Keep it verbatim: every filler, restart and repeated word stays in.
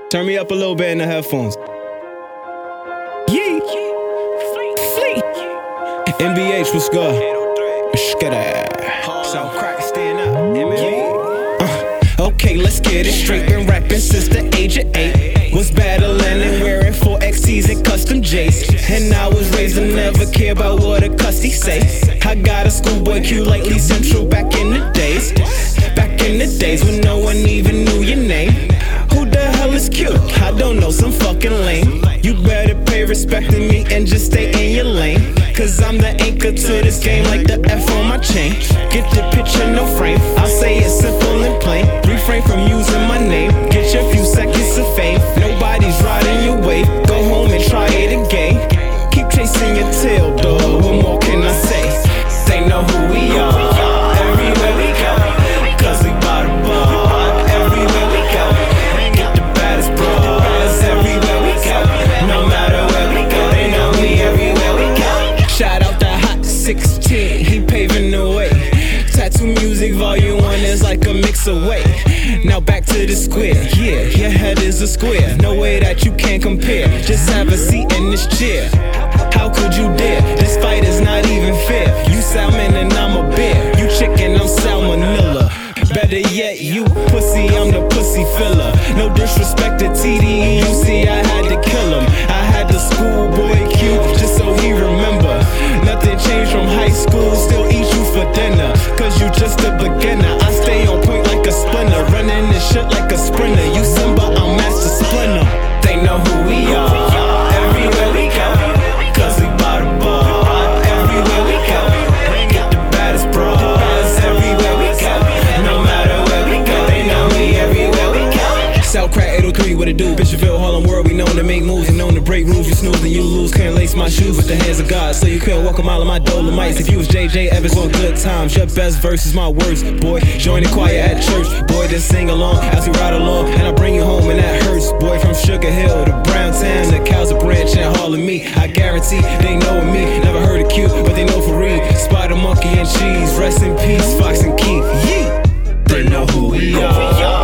Turn me up a little bit in the headphones. Yee. N B H, what's good? So crack, stand up. Uh, okay, let's get it straight. Been rapping since the age of eight. Was battling and wearing four X Ts and custom J's. And I was raised to never care about what a cussy say. I got a schoolboy Q like Lee Central back in the days. Back in the days when no one even knew your name. Who the hell is Q? I don't know, some fucking lame. You better pay respect to me and just stay in your lane. Cause I'm the anchor to this game like the F on my chain. Get the picture, no frame. I'll say it simple and plain. Refrain from using my name. Get your few seconds of fame. Nobody's riding your wave. Go home and try it again. Keep chasing your tail, dog. What more can I say? They know who we are. Everywhere we go, cause we bout to ball. Everywhere we go, get the baddest bras. Everywhere we go, no matter where we go, they know we everywhere we go. Shout out the Hot sixteen, he paving the way. Tattoo music volume one is like a mix away. Now back to the square, yeah, your head is a square. No way that you can compare, just have a seat in this chair. How could you dare? This fight is not even fair. You salmon and I'm a bear. You chicken, I'm salmonella. Better yet, you pussy, I'm the pussy filler. No disrespect to T D E, you see I had to kill him. I had the schoolboy Q, just so he remember. Nothing changed from high school, still eat you for dinner. Cause you just a beginner, I stay on point like a splinter. Running this shit like a sprinter, you Simba, I'm Master Splinter. They know who we are, everywhere we go, cause we bout to ball. Everywhere we go, get the baddest bras. Everywhere we go, no matter where we go, they know we everywhere we go. South Crack eight oh three, what it do? Bishopville, Harlem World, we known to make moves and known to break rules. You snooze and you lose, can't lace my shoes with the hands of God, so you couldn't walk a mile of my Dolomites. If you was J J Evans on Good Times, your best verse is my worst, boy. Join the choir at church, boy, then sing along as we ride along, and I bring you home and that hurts, boy. From Sugar Hill to Browntown to Cowser Branch and Harlem Me, I guarantee they know me. Never heard of Q, but they know for real. Spider, Monkey, and Cheese, rest in peace, Fox and Keith. Yee! They know who we are.